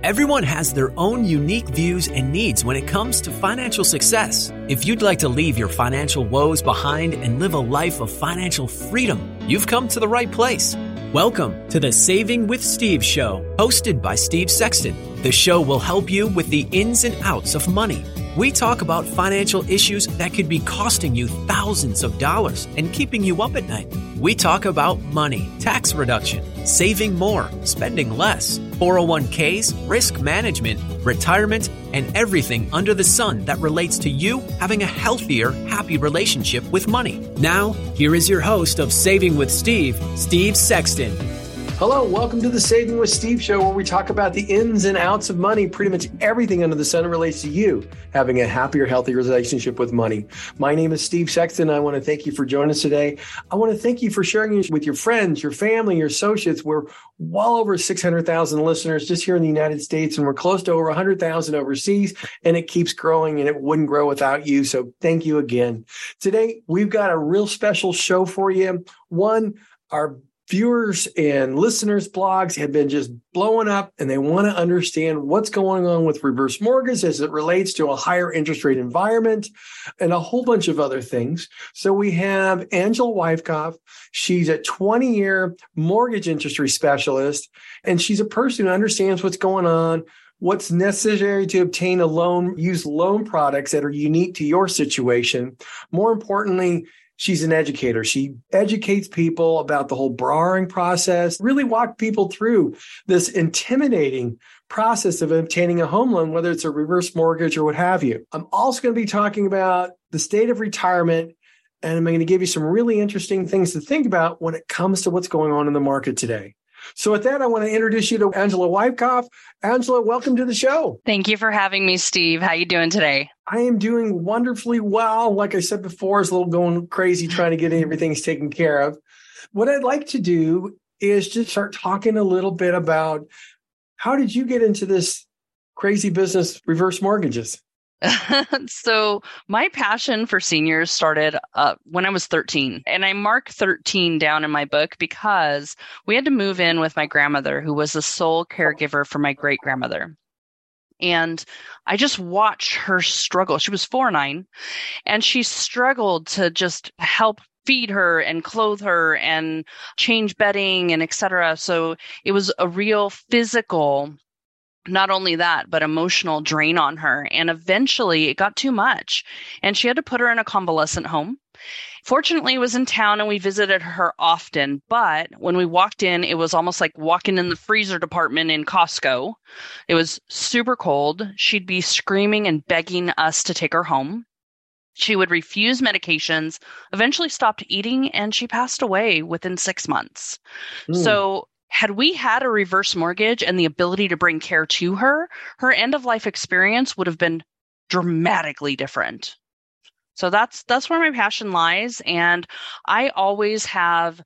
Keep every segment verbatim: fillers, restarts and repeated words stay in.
Everyone has their own unique views and needs when it comes to financial success. If you'd like to leave your financial woes behind and live a life of financial freedom, you've come to the right place. Welcome to the Saving with Steve show, hosted by Steve Sexton. The show will help you with the ins and outs of money. We talk about financial issues that could be costing you thousands of dollars and keeping you up at night. We talk about money, tax reduction, saving more, spending less, four oh one k's, risk management, retirement, and everything under the sun that relates to you having a healthier, happy relationship with money. Now, here is your host of Saving with Steve, Steve Sexton. Hello, welcome to the Saving with Steve show, where we talk about the ins and outs of money. Pretty much everything under the sun relates to you having a happier, healthier relationship with money. My name is Steve Sexton. I want to thank you for joining us today. I want to thank you for sharing it with your friends, your family, your associates. We're well over six hundred thousand listeners just here in the United States, and we're close to over one hundred thousand overseas, and it keeps growing, and it wouldn't grow without you. So thank you again. Today, we've got a real special show for you. One, our viewers and listeners' blogs have been just blowing up, and they want to understand what's going on with reverse mortgage as it relates to a higher interest rate environment and a whole bunch of other things. So we have Angela Wyckoff. She's a twenty-year mortgage industry specialist, and she's a person who understands what's going on, what's necessary to obtain a loan, use loan products that are unique to your situation. More importantly, she's an educator. She educates people about the whole borrowing process, really walk people through this intimidating process of obtaining a home loan, whether it's a reverse mortgage or what have you. I'm also going to be talking about the state of retirement, and I'm going to give you some really interesting things to think about when it comes to what's going on in the market today. So with that, I want to introduce you to Angela Wyckoff. Angela, welcome to the show. Thank you for having me, Steve. How you doing today? I am doing wonderfully well. Like I said before, it's a little going crazy trying to get everything taken care of. What I'd like to do is just start talking a little bit about how did you get into this crazy business, reverse mortgages? So my passion for seniors started uh, when I was thirteen, and I mark thirteen down in my book because we had to move in with my grandmother, who was the sole caregiver for my great grandmother. And I just watched her struggle. She was four nine, and she struggled to just help feed her and clothe her and change bedding and et cetera. So it was a real physical, not only that, but emotional drain on her. And eventually it got too much, and she had to put her in a convalescent home. Fortunately, it was in town and we visited her often. But when we walked in, it was almost like walking in the freezer department in Costco. It was super cold. She'd be screaming and begging us to take her home. She would refuse medications, eventually stopped eating, and she passed away within six months. Mm. So had we had a reverse mortgage and the ability to bring care to her, her end-of-life experience would have been dramatically different. So that's that's where my passion lies. And I always have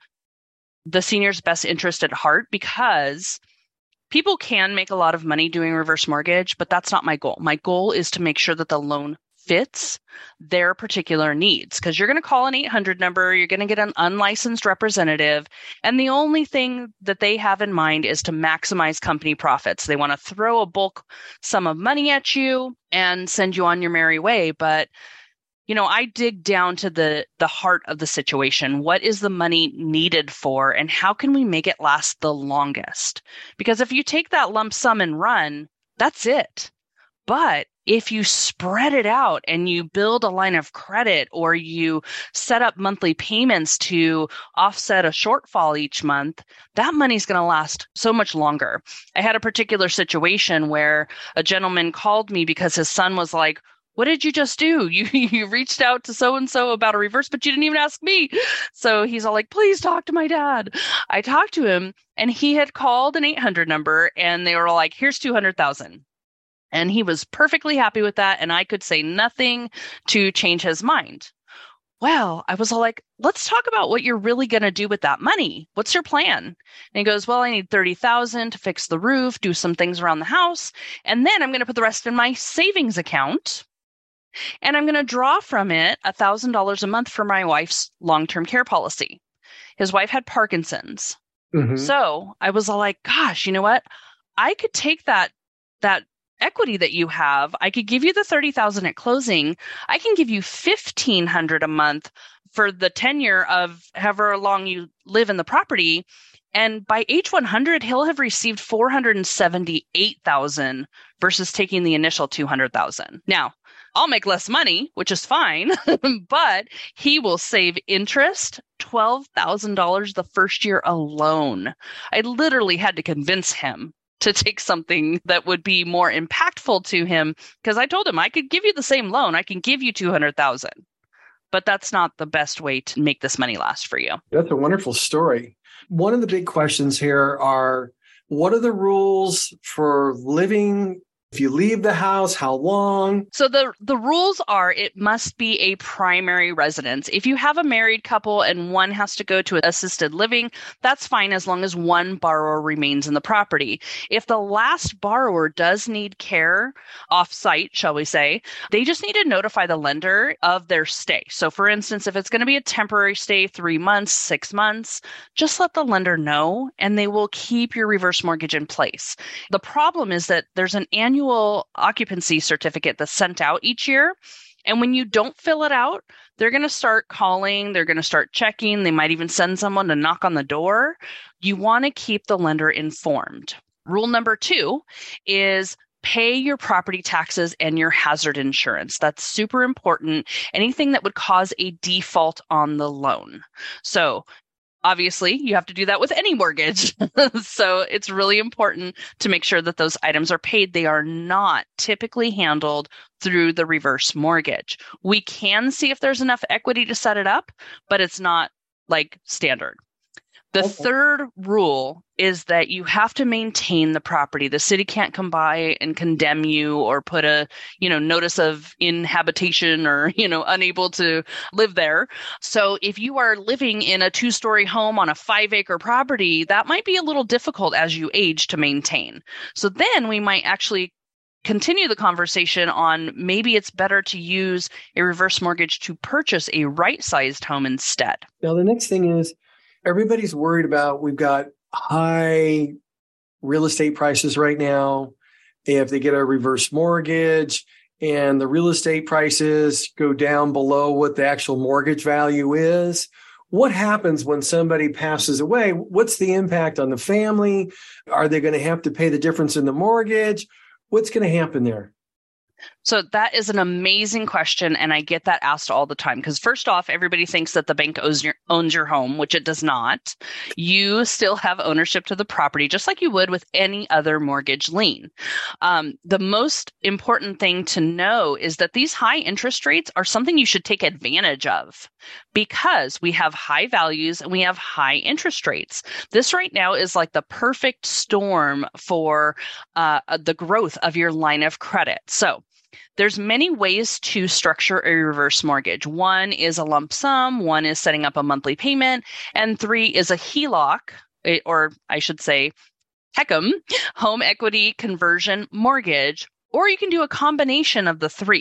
the senior's best interest at heart, because people can make a lot of money doing reverse mortgage, but that's not my goal. My goal is to make sure that the loan fits their particular needs, because you're going to call an eight hundred number, you're going to get an unlicensed representative, and the only thing that they have in mind is to maximize company profits. They want to throw a bulk sum of money at you and send you on your merry way. But you know, I dig down to the the heart of the situation. What is the money needed for, and how can we make it last the longest? Because if you take that lump sum and run, that's it. But if you spread it out and you build a line of credit, or you set up monthly payments to offset a shortfall each month, that money's going to last so much longer. I had a particular situation where a gentleman called me because his son was like, "What did you just do? You you reached out to so-and-so about a reverse, but you didn't even ask me." So he's all like, "Please talk to my dad." I talked to him, and he had called an eight hundred number, and they were like, "Here's two hundred thousand dollars. And he was perfectly happy with that, and I could say nothing to change his mind. Well, I was all like, "Let's talk about what you're really going to do with that money. What's your plan?" And he goes, "Well, I need thirty thousand dollars to fix the roof, do some things around the house, and then I'm going to put the rest in my savings account. And I'm going to draw from it one thousand dollars a month for my wife's long-term care policy." His wife had Parkinson's. Mm-hmm. So I was all like, gosh, you know what? I could take that that equity that you have, I could give you the thirty thousand at closing. I can give you fifteen hundred a month for the tenure of however long you live in the property. And by age one hundred, he'll have received four hundred seventy-eight thousand versus taking the initial two hundred thousand. Now, I'll make less money, which is fine, but he will save interest, twelve thousand dollars the first year alone. I literally had to convince him to take something that would be more impactful to him, because I told him I could give you the same loan. I can give you two hundred thousand dollars, but that's not the best way to make this money last for you. That's a wonderful story. One of the big questions here are, what are the rules for living? If you leave the house, how long? So the, the rules are it must be a primary residence. If you have a married couple and one has to go to assisted living, that's fine as long as one borrower remains in the property. If the last borrower does need care off-site, shall we say, they just need to notify the lender of their stay. So for instance, if it's going to be a temporary stay, three months, six months, just let the lender know and they will keep your reverse mortgage in place. The problem is that there's an annual Annual occupancy certificate that's sent out each year. And when you don't fill it out, they're going to start calling, they're going to start checking, they might even send someone to knock on the door. You want to keep the lender informed. Rule number two is pay your property taxes and your hazard insurance. That's super important. Anything that would cause a default on the loan. So obviously, you have to do that with any mortgage. So it's really important to make sure that those items are paid. They are not typically handled through the reverse mortgage. We can see if there's enough equity to set it up, but it's not like standard. The okay. third rule is that you have to maintain the property. The city can't come by and condemn you or put a, you know, notice of inhabitation or, you know, unable to live there. So if you are living in a two-story home on a five-acre property, that might be a little difficult as you age to maintain. So then we might actually continue the conversation on maybe it's better to use a reverse mortgage to purchase a right-sized home instead. Now, the next thing is, everybody's worried about, we've got high real estate prices right now. If they get a reverse mortgage and the real estate prices go down below what the actual mortgage value is, what happens when somebody passes away? What's the impact on the family? Are they going to have to pay the difference in the mortgage? What's going to happen there? So that is an amazing question, and I get that asked all the time. Because first off, everybody thinks that the bank owns your, owns your home, which it does not. You still have ownership to the property, just like you would with any other mortgage lien. Um, the most important thing to know is that these high interest rates are something you should take advantage of, because we have high values and we have high interest rates. This right now is like the perfect storm for uh, the growth of your line of credit. So there's many ways to structure a reverse mortgage. One is a lump sum, one is setting up a monthly payment, and three is a H E L O C, or I should say HECM, home equity conversion mortgage, or you can do a combination of the three.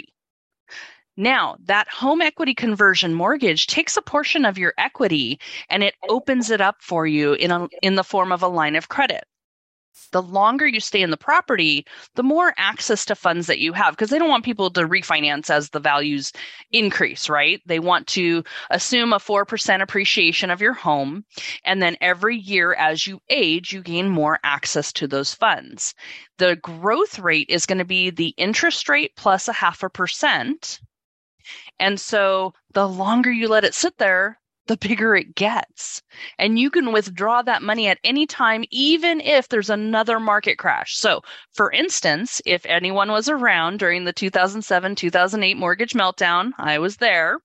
Now, that home equity conversion mortgage takes a portion of your equity and it opens it up for you in a, in the form of a line of credit. The longer you stay in the property, the more access to funds that you have, because they don't want people to refinance as the values increase, right? They want to assume a four percent appreciation of your home. And then every year as you age, you gain more access to those funds. The growth rate is going to be the interest rate plus a half a percent. And so the longer you let it sit there, the bigger it gets. And you can withdraw that money at any time, even if there's another market crash. So for instance, if anyone was around during the two thousand seven, two thousand eight mortgage meltdown, I was there.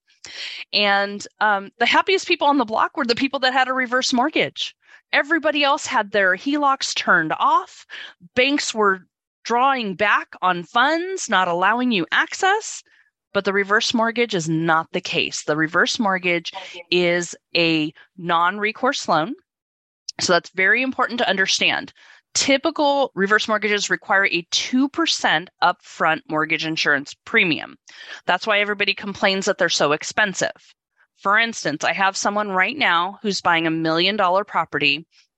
And um, the happiest people on the block were the people that had a reverse mortgage. Everybody else had their H E L O Cs turned off. Banks were drawing back on funds, not allowing you access. But the reverse mortgage is not the case. The reverse mortgage is a non-recourse loan. So that's very important to understand. Typical reverse mortgages require a two percent upfront mortgage insurance premium. That's why everybody complains that they're so expensive. For instance, I have someone right now who's buying a million dollar property.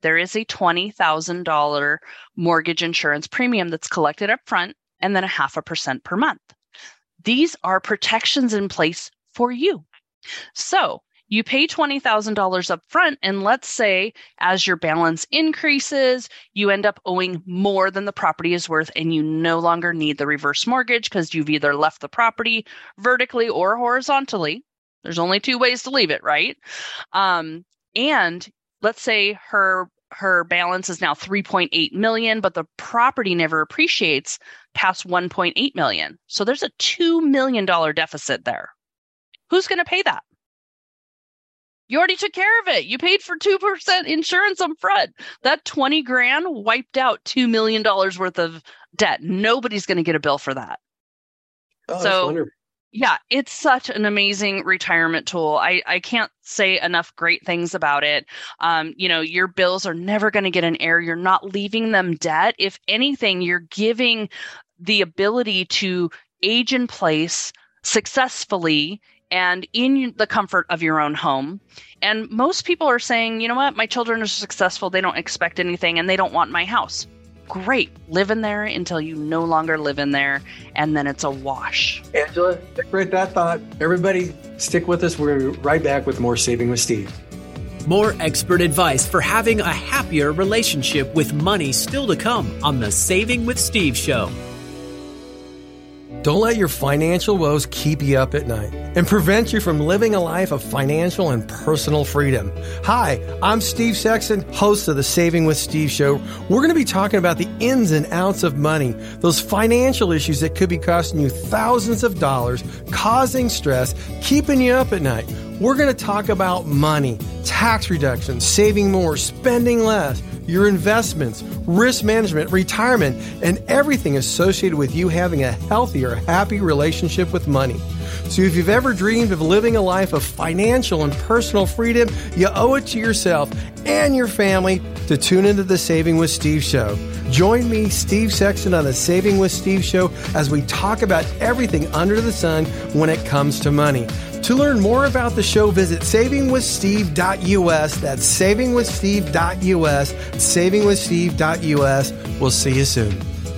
there is a twenty thousand dollars mortgage insurance premium that's collected up front and then a half a percent per month. These are protections in place for you. So you pay twenty thousand dollars up front, and let's say as your balance increases, you end up owing more than the property is worth, and you no longer need the reverse mortgage because you've either left the property vertically or horizontally. There's only two ways to leave it, right? Um, and let's say her her balance is now three point eight million dollars, but the property never appreciates past one point eight million dollars. So there's a two million dollars deficit there. Who's going to pay that? You already took care of it. You paid for two percent insurance up front. That twenty grand wiped out two million dollars worth of debt. Nobody's going to get a bill for that. Oh, so, that's wonderful. Yeah, it's such an amazing retirement tool. I, I can't say enough great things about it. Um, you know, your bills are never going to get an heir. You're not leaving them debt. If anything, you're giving the ability to age in place successfully and in the comfort of your own home. And most people are saying, you know what, my children are successful. They don't expect anything and they don't want my house. Great. Live in there until you no longer live in there. And then it's a wash. Angela, stick with that thought. Everybody stick with us. We're right back with more Saving with Steve. More expert advice for having a happier relationship with money still to come on the Saving with Steve show. Don't let your financial woes keep you up at night and prevent you from living a life of financial and personal freedom. Hi, I'm Steve Sexton, host of the Saving with Steve show. We're going to be talking about the ins and outs of money, those financial issues that could be costing you thousands of dollars, causing stress, keeping you up at night. We're going to talk about money, tax reduction, saving more, spending less, your investments, risk management, retirement, and everything associated with you having a healthier, happy relationship with money. So if you've ever dreamed of living a life of financial and personal freedom, you owe it to yourself and your family to tune into the Saving with Steve show. Join me, Steve Sexton, on the Saving with Steve show as we talk about everything under the sun when it comes to money. To learn more about the show, visit saving with steve dot u s. That's saving with steve dot u s. saving with steve dot u s. We'll see you soon.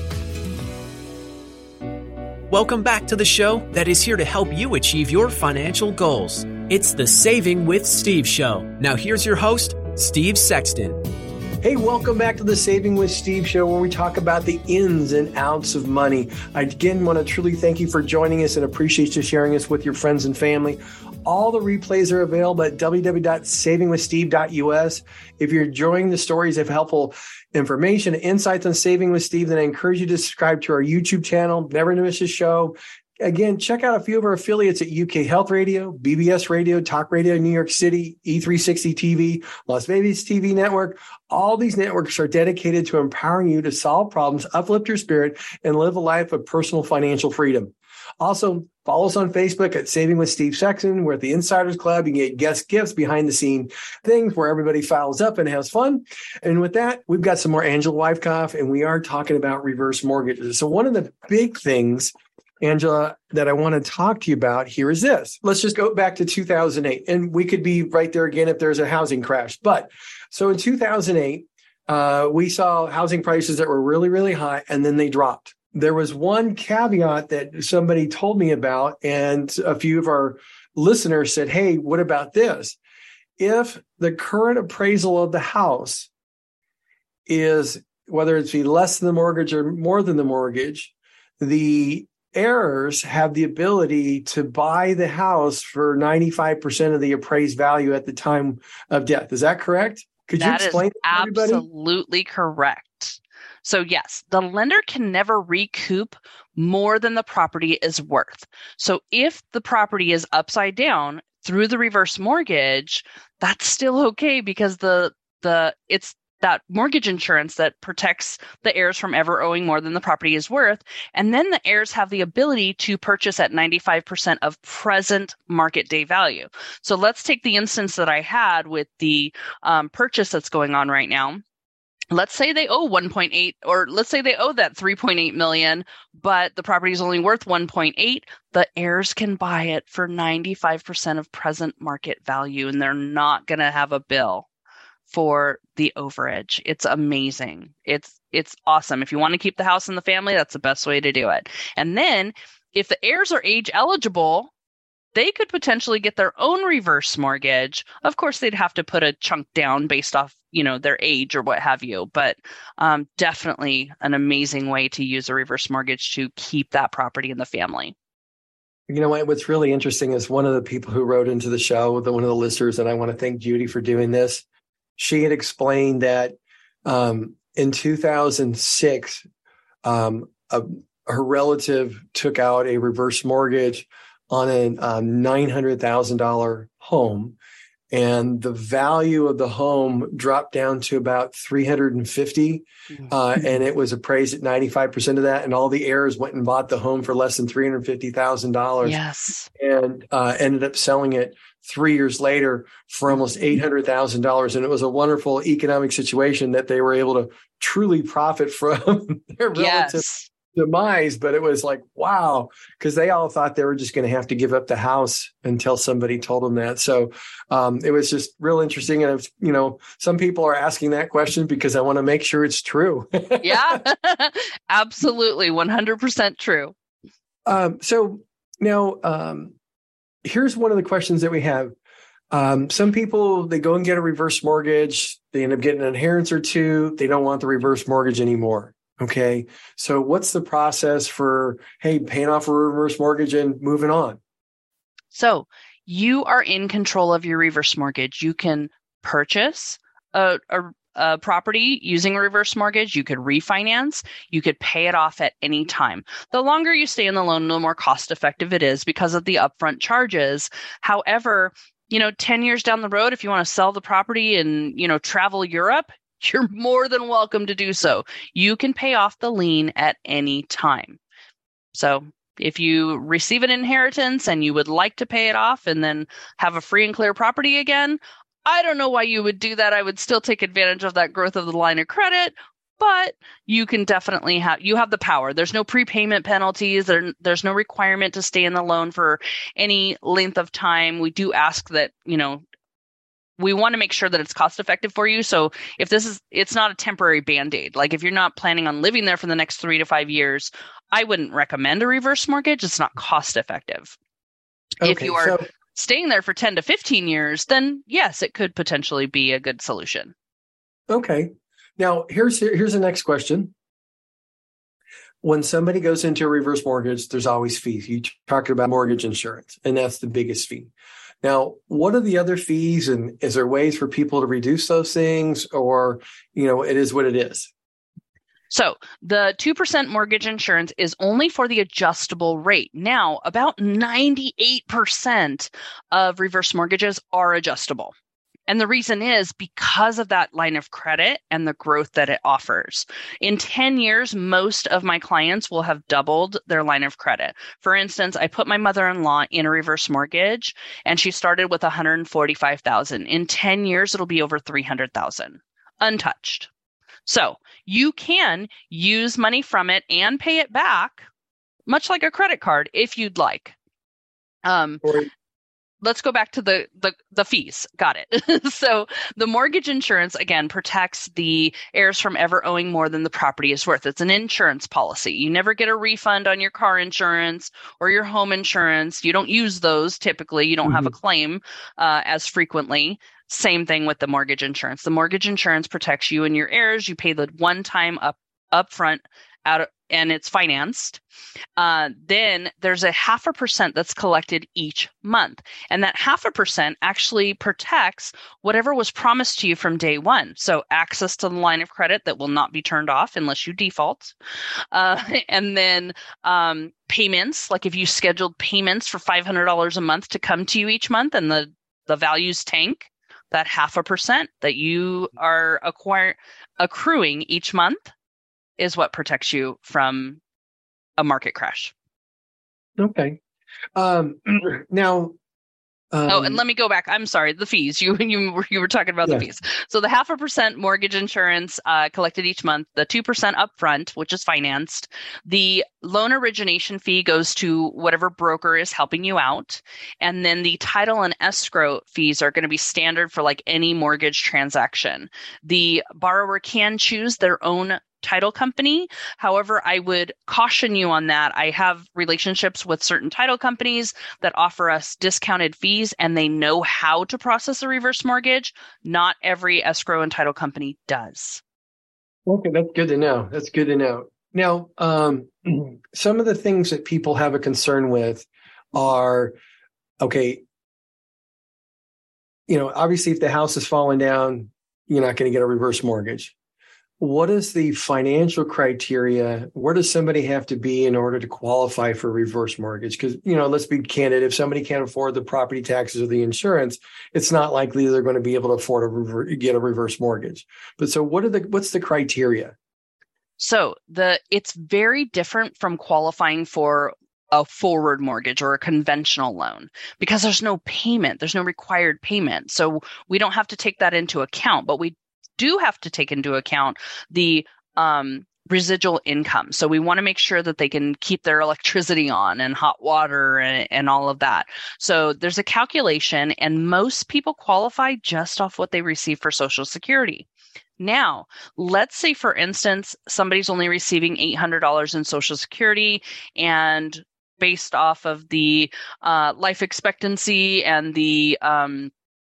Welcome back to the show that is here to help you achieve your financial goals. It's the Saving with Steve show. Now here's your host, Steve Sexton. Hey, welcome back to the Saving with Steve show, where we talk about the ins and outs of money. I again want to truly thank you for joining us and appreciate you sharing us with your friends and family. All the replays are available at w w w dot saving with steve dot u s. If you're enjoying the stories of helpful information, insights on Saving with Steve, then I encourage you to subscribe to our YouTube channel. Never miss a show. Again, check out a few of our affiliates at U K Health Radio, B B S Radio, Talk Radio, New York City, E three sixty T V, Las Vegas T V Network. All these networks are dedicated to empowering you to solve problems, uplift your spirit, and live a life of personal financial freedom. Also, follow us on Facebook at Saving with Steve Sexton. We're at the Insiders Club. You can get guest gifts, behind the scene things where everybody fouls up and has fun. And with that, we've got some more Angela Wyckoff, and we are talking about reverse mortgages. So one of the big things, Angela, that I want to talk to you about here is this. Let's just go back to two thousand eight, and we could be right there again if there's a housing crash. But so in two thousand eight, uh, we saw housing prices that were really, really high, and then they dropped. There was one caveat that somebody told me about, and a few of our listeners said, hey, what about this? If the current appraisal of the house is, whether it's be less than the mortgage or more than the mortgage, the heirs have the ability to buy the house for ninety-five percent of the appraised value at the time of death. Is that correct? Could you that explain is that to everybody? Absolutely correct. So yes, the lender can never recoup more than the property is worth. So if the property is upside down through the reverse mortgage, that's still okay because the the it's that mortgage insurance that protects the heirs from ever owing more than the property is worth. And then the heirs have the ability to purchase at ninety-five percent of present market day value. So let's take the instance that I had with the um, purchase that's going on right now. Let's say they owe one point eight, or let's say they owe that three point eight million, but the property is only worth one point eight. The heirs can buy it for ninety-five percent of present market value, and they're not going to have a bill for the overage. It's amazing. It's it's awesome. If you want to keep the house in the family, that's the best way to do it. And then if the heirs are age eligible, they could potentially get their own reverse mortgage. Of course, they'd have to put a chunk down based off, you know, their age or what have you. But um, definitely an amazing way to use a reverse mortgage to keep that property in the family. You know what? What's really interesting is one of the people who wrote into the show, one of the listeners, and I want to thank Judy for doing this. She had explained that um, in two thousand six, um, a, her relative took out a reverse mortgage on a um, nine hundred thousand dollars home, and the value of the home dropped down to about three hundred fifty, uh, and it was appraised at ninety-five percent of that, and all the heirs went and bought the home for less than three hundred fifty thousand dollars. Yes. And uh, ended up selling it three years later for almost eight hundred thousand dollars. And it was a wonderful economic situation that they were able to truly profit from their relative Yes. demise. But it was like, wow, because they all thought they were just going to have to give up the house until somebody told them that. So um, it was just real interesting. And, it's, you know, some people are asking that question because I want to make sure it's true. Yeah, absolutely. one hundred percent true. Um, so now um, here's one of the questions that we have. Um, some people, they go and get a reverse mortgage. They end up getting an inheritance or two. They don't want the reverse mortgage anymore. Okay. So what's the process for, hey, paying off a reverse mortgage and moving on? So you are in control of your reverse mortgage. You can purchase a, a, a property using a reverse mortgage. You could refinance. You could pay it off at any time. The longer you stay in the loan, the more cost effective it is because of the upfront charges. However, you know, ten years down the road, if you want to sell the property and, you know, travel Europe, you're more than welcome to do so. You can pay off the lien at any time. So if you receive an inheritance and you would like to pay it off and then have a free and clear property again, I don't know why you would do that. I would still take advantage of that growth of the line of credit, but you can definitely have, you have the power. There's no prepayment penalties. There, there's no requirement to stay in the loan for any length of time. We do ask that, you know, we want to make sure that it's cost effective for you. So if this is, it's not a temporary Band-Aid. Like if you're not planning on living there for the next three to five years, I wouldn't recommend a reverse mortgage. It's not cost effective. Okay, if you are so, staying there for ten to fifteen years, then yes, it could potentially be a good solution. okay. Now here's, here's the next question. When somebody goes into a reverse mortgage, there's always fees. You talked about mortgage insurance, and that's the biggest fee. Now, what are the other fees, and is there ways for people to reduce those things, or, you know, it is what it is? So the two percent mortgage insurance is only for the adjustable rate. Now, about ninety-eight percent of reverse mortgages are adjustable. And the reason is because of that line of credit and the growth that it offers. In ten years, most of my clients will have doubled their line of credit. For instance, I put my mother-in-law in a reverse mortgage and she started with one hundred forty-five thousand dollars. In ten years, it'll be over three hundred thousand dollars, untouched. So you can use money from it and pay it back, much like a credit card, if you'd like. Um, Let's go back to the, the, the fees. Got it. So the mortgage insurance, again, protects the heirs from ever owing more than the property is worth. It's an insurance policy. You never get a refund on your car insurance or your home insurance. You don't use those typically. You don't mm-hmm. have a claim uh, as frequently. Same thing with the mortgage insurance. The mortgage insurance protects you and your heirs. You pay the one-time up upfront out of, and it's financed. Uh, then there's a half a percent that's collected each month. And that half a percent actually protects whatever was promised to you from day one. So access to the line of credit that will not be turned off unless you default. Uh, and then um, payments, like if you scheduled payments for five hundred dollars a month to come to you each month and the, the values tank, that half a percent that you are acquire, accruing each month is what protects you from a market crash. Okay. Um, now, Um, oh, and let me go back. I'm sorry. The fees. You you were you were talking about yeah. the fees. So the half a percent mortgage insurance uh, collected each month, the two percent upfront, which is financed. The loan origination fee goes to whatever broker is helping you out, and then the title and escrow fees are going to be standard for like any mortgage transaction. The borrower can choose their own title company. However, I would caution you on that. I have relationships with certain title companies that offer us discounted fees, and they know how to process a reverse mortgage. Not every escrow and title company does. Okay, that's good to know. That's good to know. Now, um, some of the things that people have a concern with are, okay, you know, obviously if the house is falling down, you're not going to get a reverse mortgage. What is the financial criteria? Where does somebody have to be in order to qualify for a reverse mortgage? Because, you know, let's be candid. If somebody can't afford the property taxes or the insurance, it's not likely they're going to be able to afford a rever- get a reverse mortgage. But so what are the, what's the criteria? So the, it's very different from qualifying for a forward mortgage or a conventional loan because there's no payment. There's no required payment. So we don't have to take that into account, but we do have to take into account the um, residual income. So we want to make sure that they can keep their electricity on and hot water and, and all of that. So there's a calculation, and most people qualify just off what they receive for Social Security. Now, let's say, for instance, somebody's only receiving eight hundred dollars in Social Security, and based off of the uh, life expectancy and the um,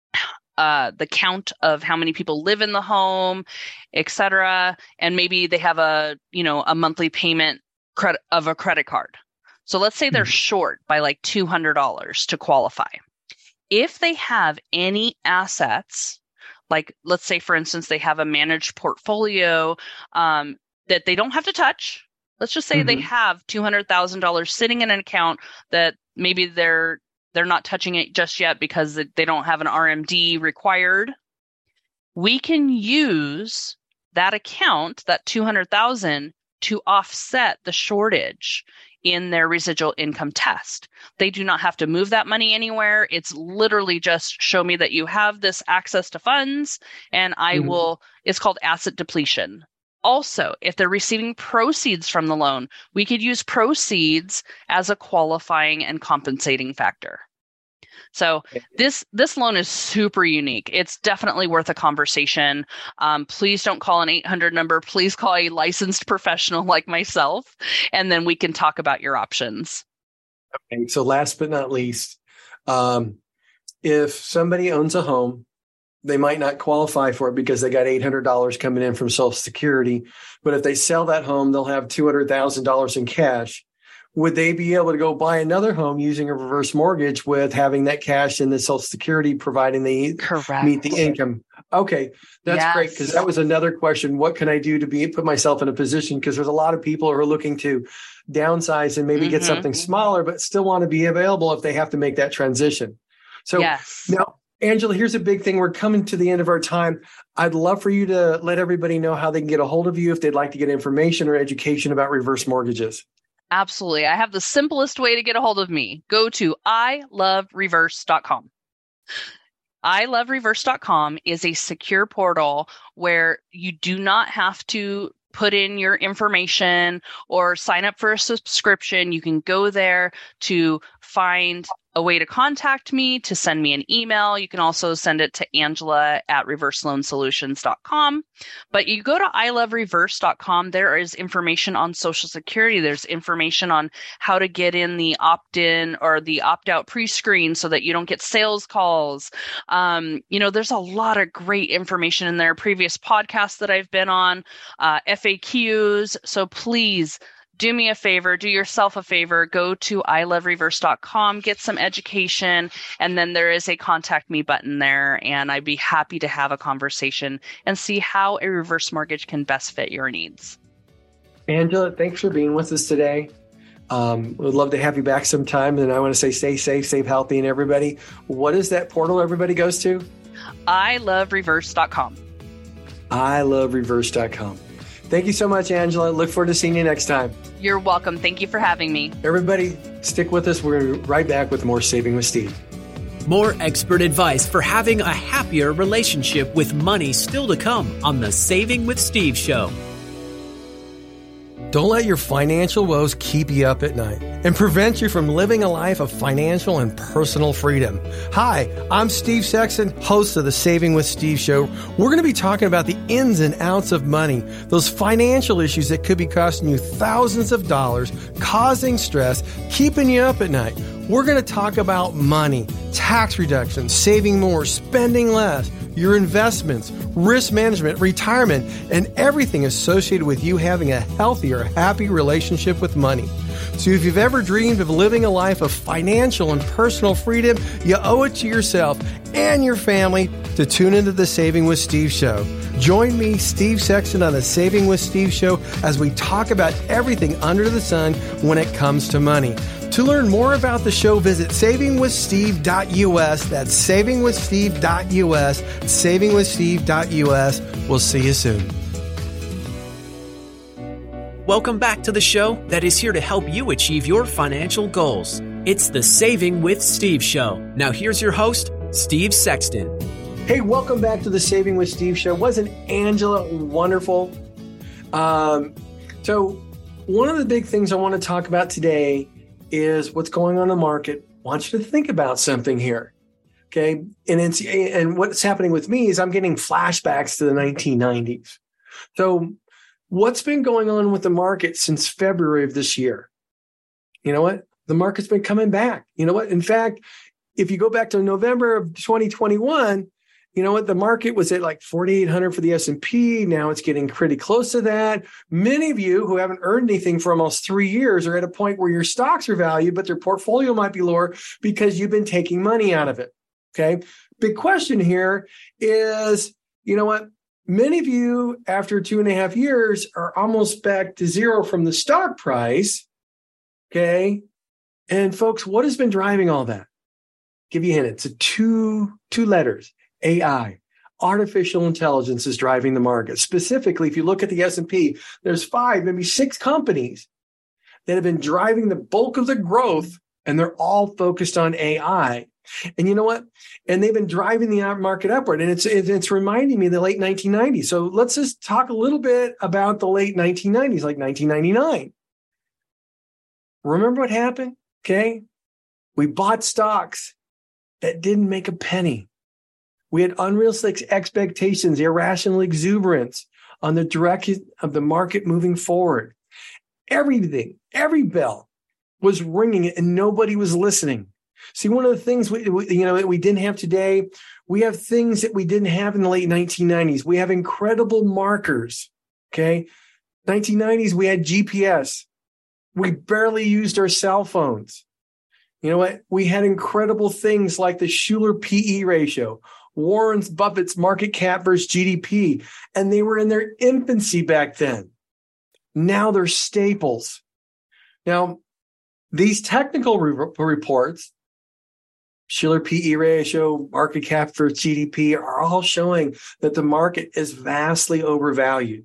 Uh, the count of how many people live in the home, et cetera. And maybe they have a, you know, a monthly payment credit of a credit card. So let's say they're mm-hmm. short by like two hundred dollars to qualify. If they have any assets, like let's say, for instance, they have a managed portfolio um, that they don't have to touch. Let's just say mm-hmm. they have two hundred thousand dollars sitting in an account that maybe they're They're not touching it just yet because they don't have an R M D required. We can use that account, that two hundred thousand dollars, to offset the shortage in their residual income test. They do not have to move that money anywhere. It's literally just show me that you have this access to funds, and I mm-hmm. will, it's called asset depletion. Also, if they're receiving proceeds from the loan, we could use proceeds as a qualifying and compensating factor. So this this loan is super unique. It's definitely worth a conversation. Um, please don't call an eight hundred number. Please call a licensed professional like myself, and then we can talk about your options. Okay. So last but not least, um, if somebody owns a home, they might not qualify for it because they got eight hundred dollars coming in from Social Security. But if they sell that home, they'll have two hundred thousand dollars in cash. Would they be able to go buy another home using a reverse mortgage with having that cash in the Social Security, providing they Correct. meet the income? Okay, that's yes. great, because that was another question. What can I do to be put myself in a position? Because there's a lot of people who are looking to downsize and maybe mm-hmm. get something smaller, but still want to be available if they have to make that transition. So yes. now, Angela, here's a big thing. We're coming to the end of our time. I'd love for you to let everybody know how they can get a hold of you if they'd like to get information or education about reverse mortgages. Absolutely. I have the simplest way to get a hold of me. Go to I love reverse dot com. I love reverse dot com is a secure portal where you do not have to put in your information or sign up for a subscription. You can go there to find a way to contact me, to send me an email. You can also send it to Angela at reverse loan solutions dot com. But you go to I love reverse dot com, there is information on Social Security. There's information on how to get in the opt-in or the opt-out pre-screen so that you don't get sales calls. Um, you know, there's a lot of great information in there. Previous podcasts that I've been on, uh, F A Qs. So please, do me a favor, do yourself a favor, go to I love reverse dot com, get some education, and then there is a contact me button there, and I'd be happy to have a conversation and see how a reverse mortgage can best fit your needs. Angela, thanks for being with us today. Um, we'd love to have you back sometime, and I want to say stay safe, stay healthy, and everybody. What is that portal everybody goes to? I love reverse dot com. I love reverse dot com. Thank you so much, Angela. Look forward to seeing you next time. You're welcome. Thank you for having me. Everybody, stick with us. We're right back with more Saving with Steve. More expert advice for having a happier relationship with money still to come on the Saving with Steve show. Don't let your financial woes keep you up at night and prevent you from living a life of financial and personal freedom. Hi, I'm Steve Sexton, host of the Saving with Steve show. We're going to be talking about the ins and outs of money, those financial issues that could be costing you thousands of dollars, causing stress, keeping you up at night. We're going to talk about money, tax reduction, saving more, spending less, your investments, risk management, retirement, and everything associated with you having a healthier, happy relationship with money. So if you've ever dreamed of living a life of financial and personal freedom, you owe it to yourself and your family to tune into the Saving with Steve show. Join me, Steve Sexton, on the Saving with Steve show as we talk about everything under the sun when it comes to money. To learn more about the show, visit saving with steve dot u s. That's saving with steve dot u s. saving with steve dot u s. We'll see you soon. Welcome back to the show that is here to help you achieve your financial goals. It's the Saving with Steve show. Now here's your host, Steve Sexton. Hey, welcome back to the Saving with Steve show. Wasn't Angela wonderful? Um, so one of the big things I want to talk about today is what's going on in the market. I want you to think about something here. Okay. And it's, and what's happening with me is I'm getting flashbacks to the nineteen nineties. So what's been going on with the market since February of this year? You know what? The market's been coming back. You know what? In fact, if you go back to November of twenty twenty-one, you know what? The market was at like forty-eight hundred for the S and P. Now it's getting pretty close to that. Many of you who haven't earned anything for almost three years are at a point where your stocks are valued, but their portfolio might be lower because you've been taking money out of it. Okay. Big question here is, you know what? Many of you after two and a half years are almost back to zero from the stock price. Okay. And folks, what has been driving all that? Give you a hint. It's a two, two letters. A I, artificial intelligence, is driving the market. Specifically, if you look at the S and P, there's five, maybe six companies that have been driving the bulk of the growth, and they're all focused on A I. And you know what? And they've been driving the market upward. And it's it's reminding me of the late nineteen nineties. So let's just talk a little bit about the late nineteen nineties, like nineteen ninety-nine. Remember what happened? Okay. We bought stocks that didn't make a penny. We had unrealistic expectations, irrational exuberance on the direction of the market moving forward. Everything, every bell was ringing and nobody was listening. See, one of the things we, we, you know, that we didn't have today, we have things that we didn't have in the late nineteen nineties. We have incredible markers. Okay. nineteen nineties, we had G P S. We barely used our cell phones. You know what? We had incredible things like the Schuler P E ratio, Warren Buffett's market cap versus G D P, and they were in their infancy back then. Now they're staples. Now, these technical re- reports, Schuler P E ratio, market cap versus G D P, are all showing that the market is vastly overvalued.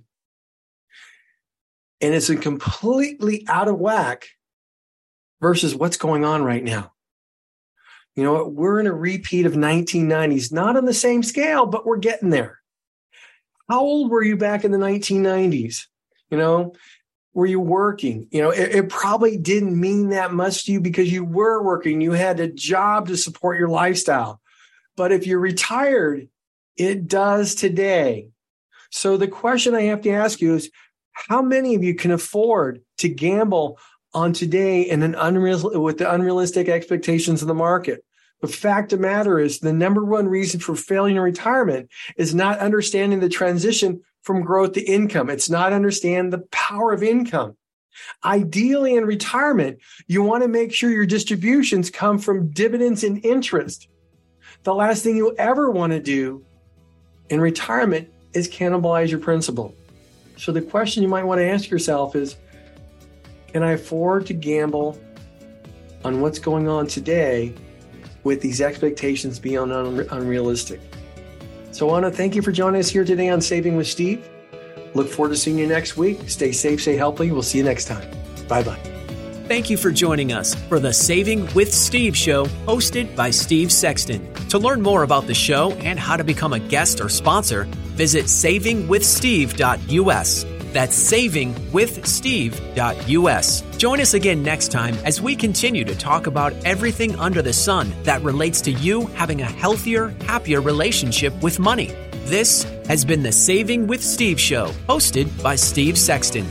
And it's completely out of whack versus what's going on right now. You know what? We're in a repeat of nineteen nineties, not on the same scale, but we're getting there. How old were you back in the nineteen nineties? You know, were you working? You know, it, it probably didn't mean that much to you because you were working. You had a job to support your lifestyle. But if you're retired, it does today. So the question I have to ask you is, how many of you can afford to gamble on today and an unreal with the unrealistic expectations of the market? The fact of the matter is the number one reason for failing in retirement is not understanding the transition from growth to income. It's not understanding the power of income. Ideally in retirement, you want to make sure your distributions come from dividends and interest. The last thing you ever want to do in retirement is cannibalize your principal. So the question you might want to ask yourself is, can I afford to gamble on what's going on today with these expectations being un- unrealistic? So I want to thank you for joining us here today on Saving with Steve. Look forward to seeing you next week. Stay safe, stay healthy. We'll see you next time. Bye-bye. Thank you for joining us for the Saving with Steve show, hosted by Steve Sexton. To learn more about the show and how to become a guest or sponsor, visit saving with steve dot u s. That's saving with steve dot u s. Join us again next time as we continue to talk about everything under the sun that relates to you having a healthier, happier relationship with money. This has been the Saving with Steve show, hosted by Steve Sexton.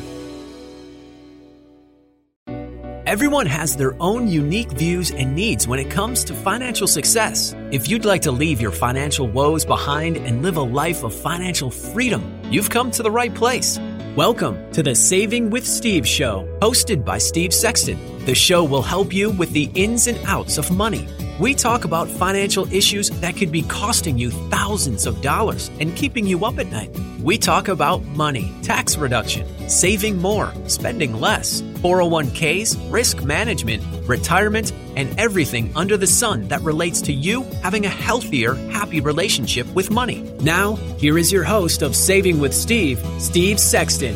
Everyone has their own unique views and needs when it comes to financial success. If you'd like to leave your financial woes behind and live a life of financial freedom, you've come to the right place. Welcome to the Saving with Steve show, hosted by Steve Sexton. The show will help you with the ins and outs of money. We talk about financial issues that could be costing you thousands of dollars and keeping you up at night. We talk about money, tax reduction, saving more, spending less, four oh one k's, risk management, retirement, and everything under the sun that relates to you having a healthier, happy relationship with money. Now, here is your host of Saving with Steve, Steve Sexton.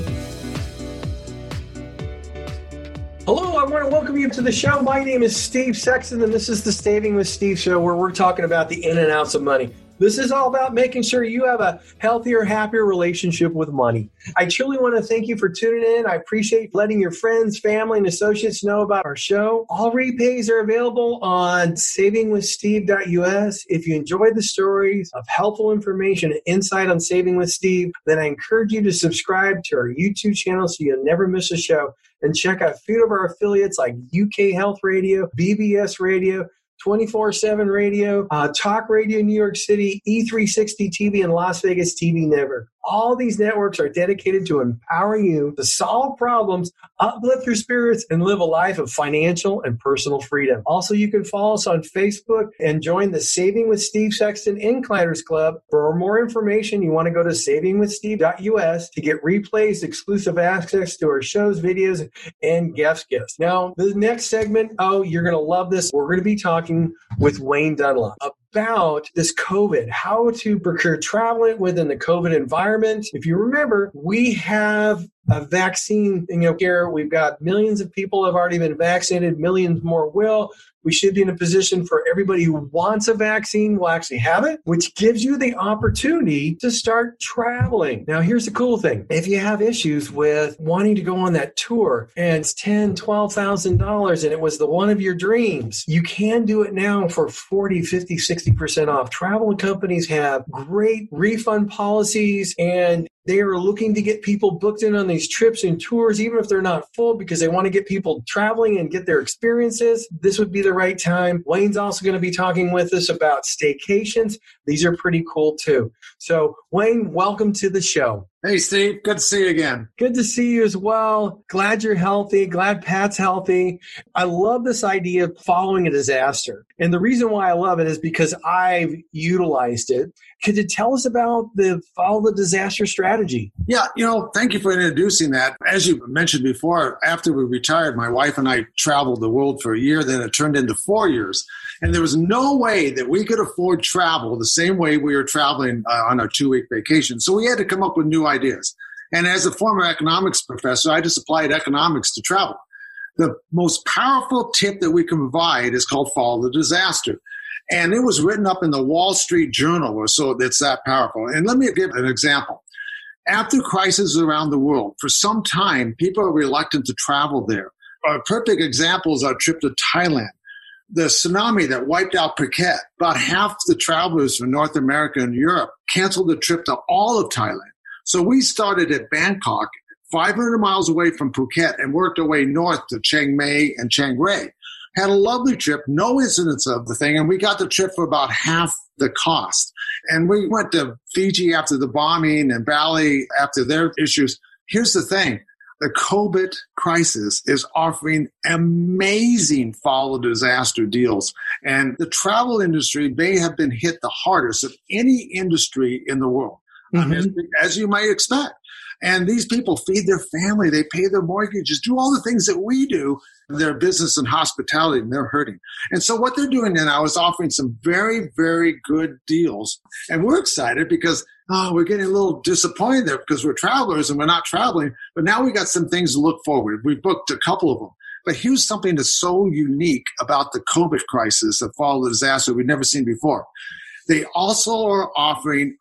Hello, I want to welcome you to the show. My name is Steve Sexton, and this is the Saving with Steve show, where we're talking about the in and outs of money. This is all about making sure you have a healthier, happier relationship with money. I truly want to thank you for tuning in. I appreciate letting your friends, family, and associates know about our show. All replays are available on saving with steve dot u s. If you enjoyed the stories of helpful information and insight on Saving with Steve, then I encourage you to subscribe to our YouTube channel so you'll never miss a show. And check out a few of our affiliates like U K Health Radio, B B S Radio, twenty-four seven Radio, uh, Talk Radio New York City, E three sixty T V, and Las Vegas T V Network. All these networks are dedicated to empowering you to solve problems, uplift your spirits, and live a life of financial and personal freedom. Also, you can follow us on Facebook and join the Saving with Steve Sexton Incliners Club. For more information, you want to go to saving with steve dot u s to get replays, exclusive access to our shows, videos, and guest guests. Now, the next segment, oh, you're going to love this. We're going to be talking with Wayne Dunlop about this COVID, how to procure travel within the COVID environment. If you remember, we have a vaccine, you know, here we've got millions of people have already been vaccinated, millions more will. We should be in a position for everybody who wants a vaccine will actually have it, which gives you the opportunity to start traveling. Now, here's the cool thing. If you have issues with wanting to go on that tour and it's ten thousand dollars, twelve thousand dollars and it was the one of your dreams, you can do it now for forty, fifty, sixty percent off. Travel companies have great refund policies, and they are looking to get people booked in on these trips and tours, even if they're not full, because they want to get people traveling and get their experiences. This would be the right time. Wayne's also going to be talking with us about staycations. These are pretty cool too. So Wayne, welcome to the show. Hey, Steve. Good to see you again. Good to see you as well. Glad you're healthy. Glad Pat's healthy. I love this idea of following a disaster. And the reason why I love it is because I've utilized it. Could you tell us about the follow the disaster strategy? Yeah, you know, thank you for introducing that. As you mentioned before, after we retired, my wife and I traveled the world for a year, then it turned into four years. And there was no way that we could afford travel the same way we were traveling uh, on our two-week vacation. So we had to come up with new ideas. And as a former economics professor, I just applied economics to travel. The most powerful tip that we can provide is called follow the disaster. And it was written up in the Wall Street Journal, or so it's that powerful. And let me give an example. After crises around the world, for some time, people are reluctant to travel there. A perfect example is our trip to Thailand. The tsunami that wiped out Phuket, about half the travelers from North America and Europe canceled the trip to all of Thailand. So we started at Bangkok, five hundred miles away from Phuket, and worked our way north to Chiang Mai and Chiang Rai. Had a lovely trip, no incidents of the thing, and we got the trip for about half the cost. And we went to Fiji after the bombing and Bali after their issues. Here's the thing. The COVID crisis is offering amazing follow disaster deals. And the travel industry may have been hit the hardest of any industry in the world, mm-hmm. I mean, as you might expect. And these people feed their family, they pay their mortgages, do all the things that we do. Their business and hospitality, and they're hurting. And so what they're doing now is offering some very, very good deals. And we're excited because, oh, we're getting a little disappointed there because we're travelers and we're not traveling. But now we got some things to look forward. We booked a couple of them. But here's something that's so unique about the COVID crisis, the fall of the disaster we've never seen before. They also are offering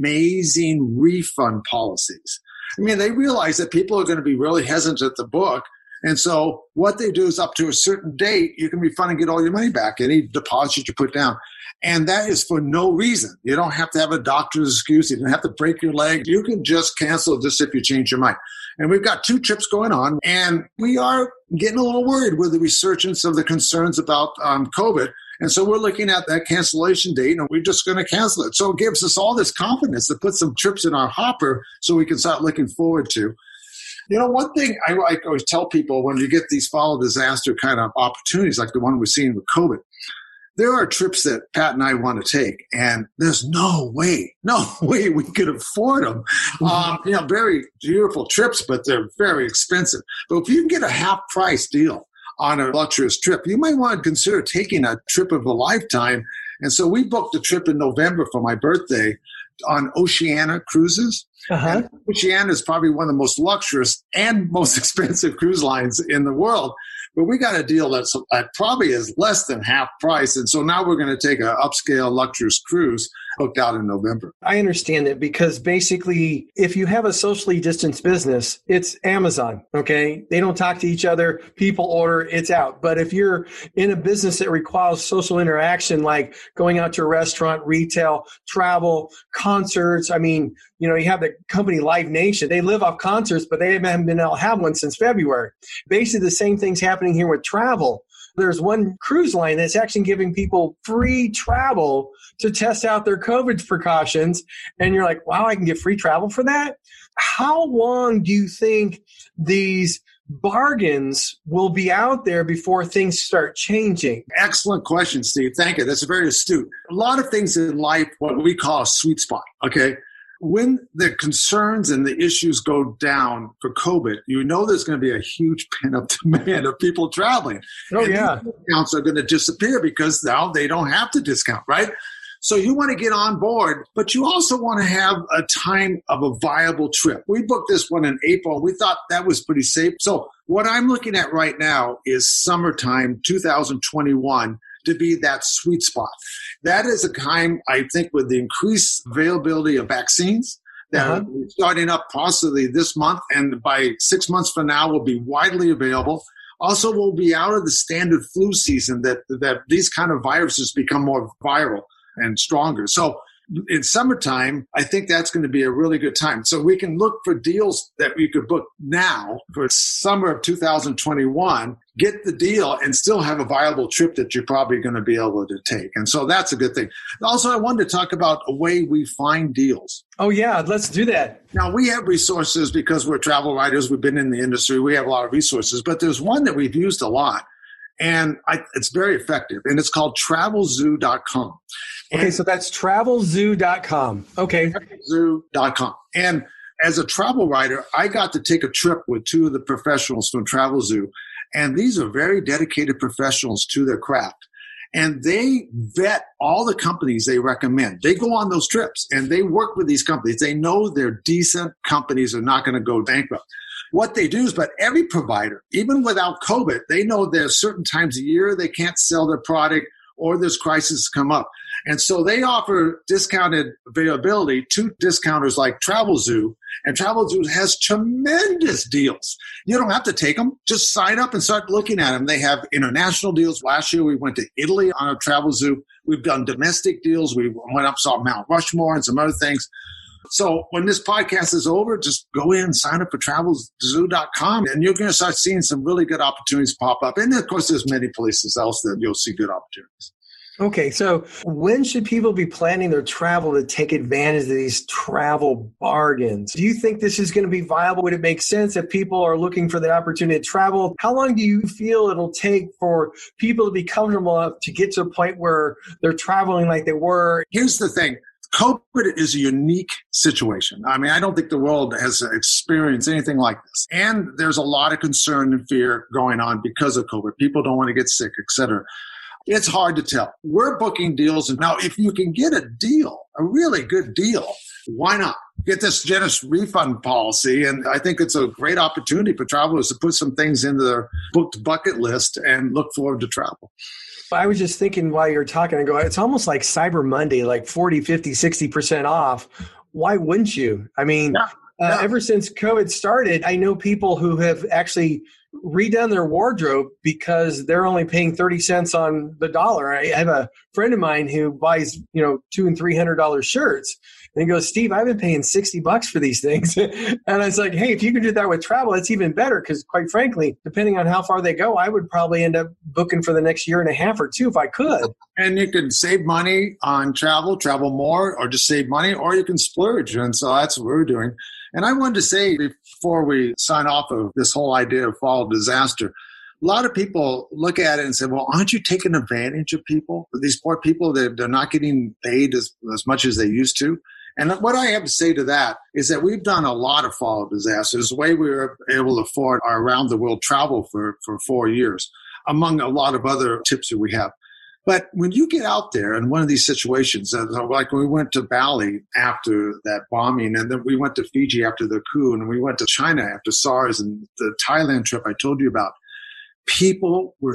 amazing refund policies. I mean, they realize that people are going to be really hesitant to book. And so what they do is up to a certain date, you can refund and get all your money back, any deposit you put down. And that is for no reason. You don't have to have a doctor's excuse. You don't have to break your leg. You can just cancel just if you change your mind. And we've got two trips going on, and we are getting a little worried with the resurgence of the concerns about um, COVID. And so we're looking at that cancellation date, and we're just going to cancel it. So it gives us all this confidence to put some trips in our hopper so we can start looking forward to. You know, one thing I, I always tell people when you get these follow disaster kind of opportunities like the one we're seeing with COVID, there are trips that Pat and I want to take, and there's no way, no way we could afford them. Um, you know, very beautiful trips, but they're very expensive. But if you can get a half price deal on a luxurious trip, you might want to consider taking a trip of a lifetime. And so we booked a trip in November for my birthday on Oceania Cruises. Uh-huh. Oceania is probably one of the most luxurious and most expensive cruise lines in the world. But we got a deal that's uh, probably is less than half price. And so now we're going to take an upscale luxurious cruise booked out in November. I understand it because basically if you have a socially distanced business, it's Amazon, okay? They don't talk to each other. People order, it's out. But if you're in a business that requires social interaction, like going out to a restaurant, retail, travel, concerts, I mean, you know, you have the company Live Nation. They live off concerts, but they haven't been able to have one since February. Basically, the same thing's happening here with travel. There's one cruise line that's actually giving people free travel to test out their COVID precautions. And you're like, wow, I can get free travel for that? How long do you think these bargains will be out there before things start changing? Excellent question, Steve. Thank you. That's very astute. A lot of things in life, what we call a sweet spot, okay? When the concerns and the issues go down for COVID, you know there's going to be a huge pent-up demand of people traveling. Oh, and yeah. these discounts are going to disappear because now they don't have to discount, right? So you want to get on board, but you also want to have a time of a viable trip. We booked this one in April. We thought that was pretty safe. So what I'm looking at right now is summertime two thousand twenty-one to be that sweet spot. That is a time, I think, with the increased availability of vaccines that uh-huh. are starting up possibly this month, and by six months from now will be widely available. Also, we'll be out of the standard flu season that, that these kind of viruses become more viral and stronger. So in summertime, I think that's going to be a really good time. So we can look for deals that we could book now for summer of two thousand twenty-one, get the deal and still have a viable trip that you're probably going to be able to take. And so that's a good thing. Also, I wanted to talk about a way we find deals. Oh, yeah, let's do that. Now, we have resources because we're travel writers. We've been in the industry. We have a lot of resources, but there's one that we've used a lot. And I, it's very effective, and it's called travel zoo dot com. Okay, so that's travel zoo dot com. Okay. travel zoo dot com. And as a travel writer, I got to take a trip with two of the professionals from TravelZoo, and these are very dedicated professionals to their craft. And they vet all the companies they recommend. They go on those trips, and they work with these companies. They know they're decent companies, are not going to go bankrupt. What they do is, but every provider, even without COVID, they know there's certain times a year they can't sell their product or there's crises come up. And so they offer discounted availability to discounters like TravelZoo, and TravelZoo has tremendous deals. You don't have to take them. Just sign up and start looking at them. They have international deals. Last year we went to Italy on a TravelZoo. We've done domestic deals. We went up, saw Mount Rushmore and some other things. So when this podcast is over, just go in and sign up for travel zoo dot com, and you're going to start seeing some really good opportunities pop up. And of course, there's many places else that you'll see good opportunities. Okay, so when should people be planning their travel to take advantage of these travel bargains? Do you think this is going to be viable? Would it make sense if people are looking for the opportunity to travel? How long do you feel it'll take for people to be comfortable enough to get to a point where they're traveling like they were? Here's the thing. COVID is a unique situation. I mean, I don't think the world has experienced anything like this. And there's a lot of concern and fear going on because of COVID. People don't want to get sick, et cetera. It's hard to tell. We're booking deals. And now, if you can get a deal, a really good deal, why not? get this generous refund policy. And I think it's a great opportunity for travelers to put some things into their booked bucket list and look forward to travel. I was just thinking while you're talking, I go, it's almost like Cyber Monday, like forty, fifty, sixty percent off. Why wouldn't you? I mean, yeah, yeah. Uh, ever since COVID started, I know people who have actually redone their wardrobe because they're only paying thirty cents on the dollar. I have a friend of mine who buys, you know, two and three hundred dollars shirts. And he goes, Steve, I've been paying sixty bucks for these things. And I was like, hey, if you can do that with travel, it's even better. Because quite frankly, depending on how far they go, I would probably end up booking for the next year and a half or two if I could. And you can save money on travel, travel more, or just save money, or you can splurge. And so that's what we're doing. And I wanted to say before we sign off of this whole idea of fall disaster, a lot of people look at it and say, well, aren't you taking advantage of people? These poor people, they're, they're not getting paid as, as much as they used to. And what I have to say to that is that we've done a lot of fall disasters. The way we were able to afford our around-the-world travel for, for four years, among a lot of other tips that we have. But when you get out there in one of these situations, like when we went to Bali after that bombing, and then we went to Fiji after the coup, and we went to China after SARS, and the Thailand trip I told you about, people were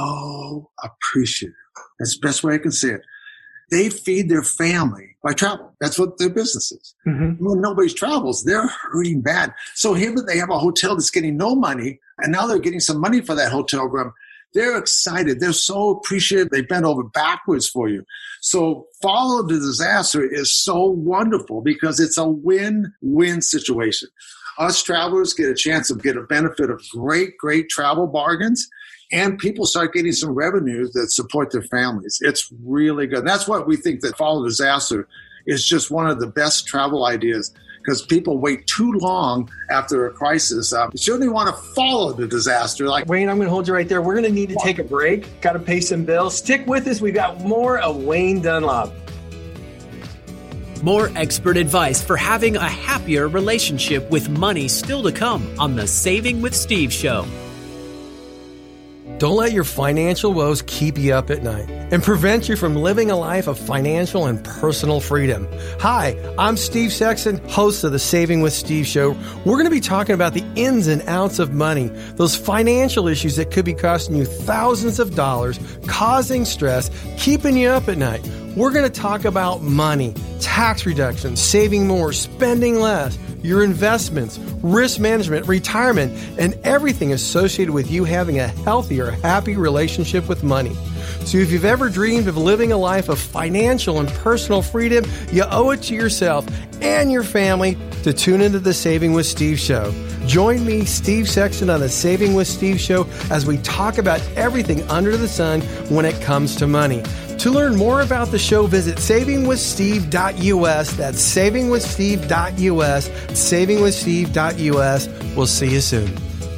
so appreciative. That's the best way I can say it. They feed their family by travel. That's what their business is. Mm-hmm. When nobody travels, they're hurting bad. So here they have a hotel that's getting no money, and now they're getting some money for that hotel room. They're excited. They're so appreciative. They bent over backwards for you. So follow the disaster is so wonderful because it's a win-win situation. Us travelers get a chance to get a benefit of great, great travel bargains. And people start getting some revenues that support their families. It's really good. And that's what we think that Follow Disaster is just one of the best travel ideas because people wait too long after a crisis. Uh, you certainly want to follow the disaster. Like Wayne, I'm going to hold you right there. We're going to need to take a break. Got to pay some bills. Stick with us. We've got more of Wayne Dunlop. More expert advice for having a happier relationship with money still to come on the Saving with Steve show. Don't let your financial woes keep you up at night and prevent you from living a life of financial and personal freedom. Hi, I'm Steve Sexton, host of the Saving with Steve show. We're going to be talking about the ins and outs of money, those financial issues that could be costing you thousands of dollars, causing stress, keeping you up at night. We're going to talk about money, tax reduction, saving more, spending less, your investments, risk management, retirement, and everything associated with you having a healthier, happy relationship with money. So if you've ever dreamed of living a life of financial and personal freedom, you owe it to yourself and your family to tune into the Saving with Steve show. Join me, Steve Sexton, on the Saving with Steve show as we talk about everything under the sun when it comes to money. To learn more about the show, visit saving with steve dot u s. That's saving with steve dot u s. saving with steve dot u s. We'll see you soon.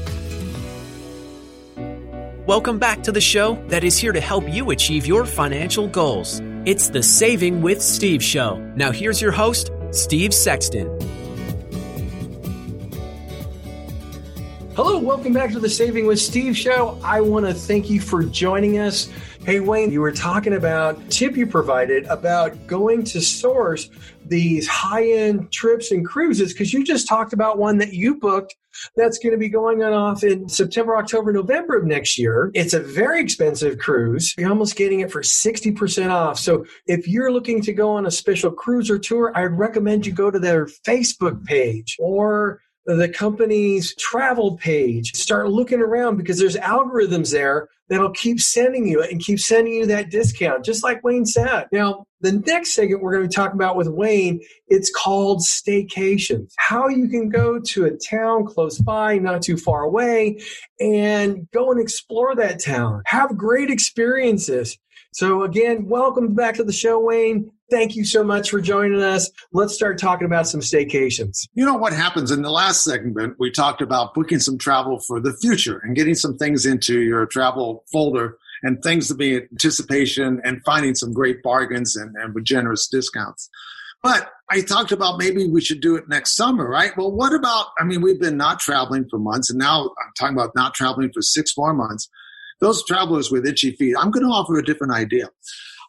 Welcome back to the show that is here to help you achieve your financial goals. It's the Saving with Steve show. Now here's your host, Steve Sexton. Hello, welcome back to the Saving with Steve show. I want to thank you for joining us. Hey, Wayne, you were talking about a tip you provided about going to source these high-end trips and cruises because you just talked about one that you booked that's going to be going on off in September, October, November of next year. It's a very expensive cruise. You're almost getting it for sixty percent off. So if you're looking to go on a special cruise or tour, I'd recommend you go to their Facebook page or the company's travel page. Start looking around because there's algorithms there that'll keep sending you it and keep sending you that discount, just like Wayne said. Now, the next segment we're going to be talking about with Wayne, it's called staycations. How you can go to a town close by, not too far away, and go and explore that town. Have great experiences. So again, welcome back to the show, Wayne. Thank you so much for joining us. Let's start talking about some staycations. You know what happens in the last segment, we talked about booking some travel for the future and getting some things into your travel folder and things to be in anticipation and finding some great bargains and, and with generous discounts. But I talked about maybe we should do it next summer, right? Well, what about, I mean, we've been not traveling for months, and now I'm talking about not traveling for six more months. Those travelers with itchy feet, I'm going to offer a different idea.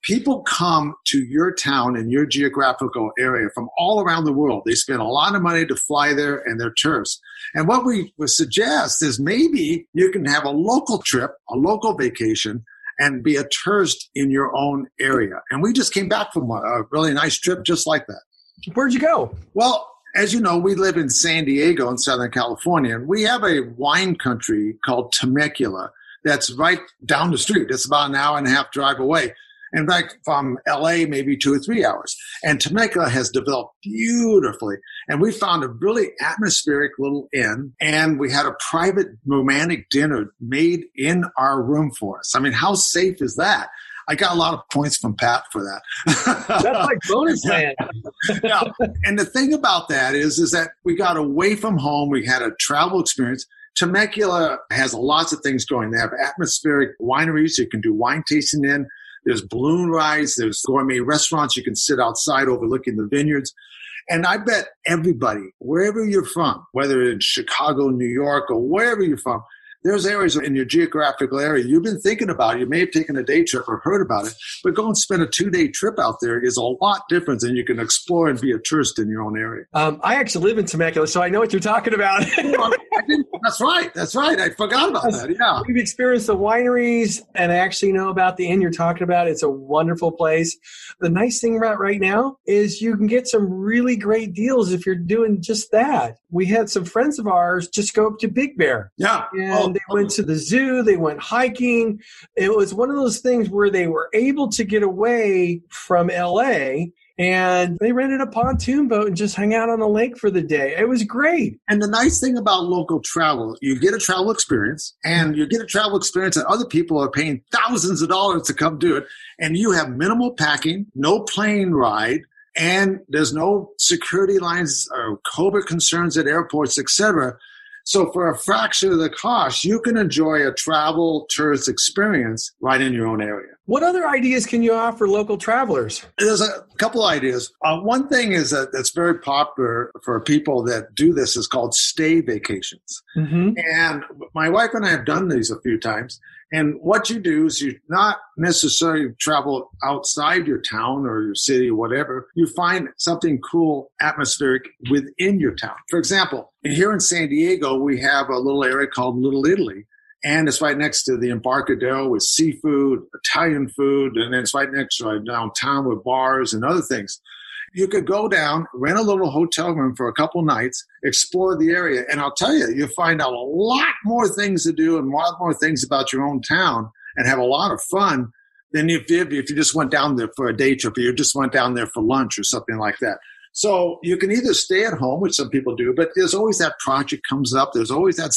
people come to your town and your geographical area from all around the world. They spend a lot of money to fly there, and they're tourists. And what we would suggest is maybe you can have a local trip, a local vacation, and be a tourist in your own area. And we just came back from a really nice trip just like that. Where'd you go? Well, as you know, we live in San Diego in Southern California, and we have a wine country called Temecula that's right down the street. It's about an hour and a half drive away. In fact, from L A, maybe two or three hours. And Temecula has developed beautifully. And we found a really atmospheric little inn, and we had a private romantic dinner made in our room for us. I mean, how safe is that? I got a lot of points from Pat for that. That's like bonus land. Yeah. And the thing about that is, is that we got away from home. We had a travel experience. Temecula has lots of things going. They have atmospheric wineries you can do wine tasting in. There's balloon rides. There's gourmet restaurants. You can sit outside overlooking the vineyards. And I bet everybody, wherever you're from, whether in Chicago, New York, or wherever you're from, there's areas in your geographical area you've been thinking about. You may have taken a day trip or heard about it, but go and spend a two-day trip out there is a lot different than you can explore and be a tourist in your own area. Um, I actually live in Temecula, so I know what you're talking about. I didn't, that's right. That's right. I forgot about that. Yeah. We've experienced the wineries, and I actually know about the inn you're talking about. It's a wonderful place. The nice thing about right now is you can get some really great deals if you're doing just that. We had some friends of ours just go up to Big Bear. Yeah. And oh, they went to the zoo. They went hiking. It was one of those things where they were able to get away from L A, and they rented a pontoon boat and just hung out on the lake for the day. It was great. And the nice thing about local travel, you get a travel experience, and you get a travel experience that other people are paying thousands of dollars to come do it. And you have minimal packing, no plane ride, and there's no security lines or COVID concerns at airports, et cetera. So for a fraction of the cost, you can enjoy a travel tourist experience right in your own area. What other ideas can you offer local travelers? There's a couple of ideas. Uh, one thing is that that's very popular for people that do this is called stay vacations. Mm-hmm. And my wife and I have done these a few times. And what you do is you not necessarily travel outside your town or your city or whatever. You find something cool, atmospheric within your town. For example, here in San Diego, we have a little area called Little Italy. And it's right next to the Embarcadero with seafood, Italian food, and then it's right next to right downtown with bars and other things. You could go down, rent a little hotel room for a couple nights, explore the area, and I'll tell you, you'll find out a lot more things to do and a lot more things about your own town and have a lot of fun than if you, if you just went down there for a day trip or you just went down there for lunch or something like that. So you can either stay at home, which some people do, but there's always that project comes up. There's always that.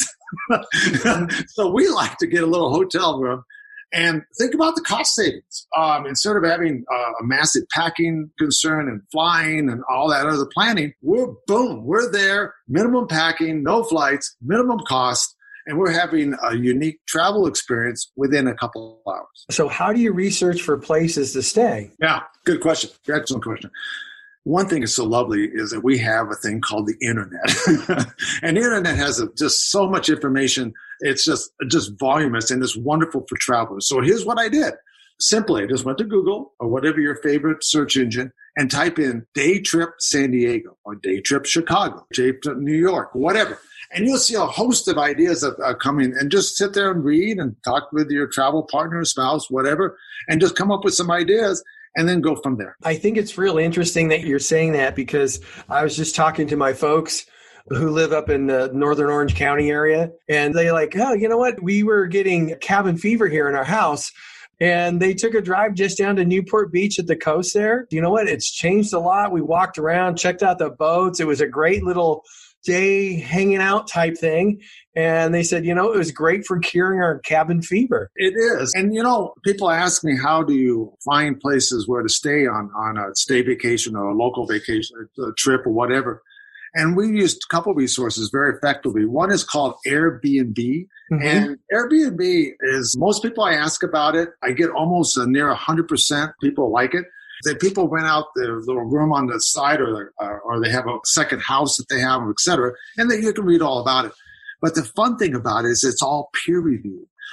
So we like to get a little hotel room and think about the cost savings. Um, instead of having uh, a massive packing concern and flying and all that other planning, we're boom, we're there, minimum packing, no flights, minimum cost, and we're having a unique travel experience within a couple of hours. So how do you research for places to stay? Yeah, good question. Excellent question. One thing that's so lovely is that we have a thing called the internet. And the internet has a, just so much information. It's just, just voluminous, and it's wonderful for travelers. So here's what I did. Simply, I just went to Google or whatever your favorite search engine and type in day trip San Diego or day trip Chicago, day trip New York, whatever. And you'll see a host of ideas that are coming, and just sit there and read and talk with your travel partner, spouse, whatever, and just come up with some ideas. And then go from there. I think it's real interesting that you're saying that, because I was just talking to my folks who live up in the Northern Orange County area, and they like, oh, you know what? We were getting cabin fever here in our house, and they took a drive just down to Newport Beach at the coast there. You know what? It's changed a lot. We walked around, checked out the boats. It was a great little day hanging out type thing. And they said, you know, it was great for curing our cabin fever. It is. And, you know, people ask me, how do you find places where to stay on, on a stay vacation or a local vacation, a trip or whatever? And we used a couple of resources very effectively. One is called Airbnb. Mm-hmm. And Airbnb is, most people I ask about it, I get almost a near one hundred percent people like it. That people rent out their little room on the side, or uh, or they have a second house that they have, et cetera, and then you can read all about it. But the fun thing about it is it's all peer reviewed.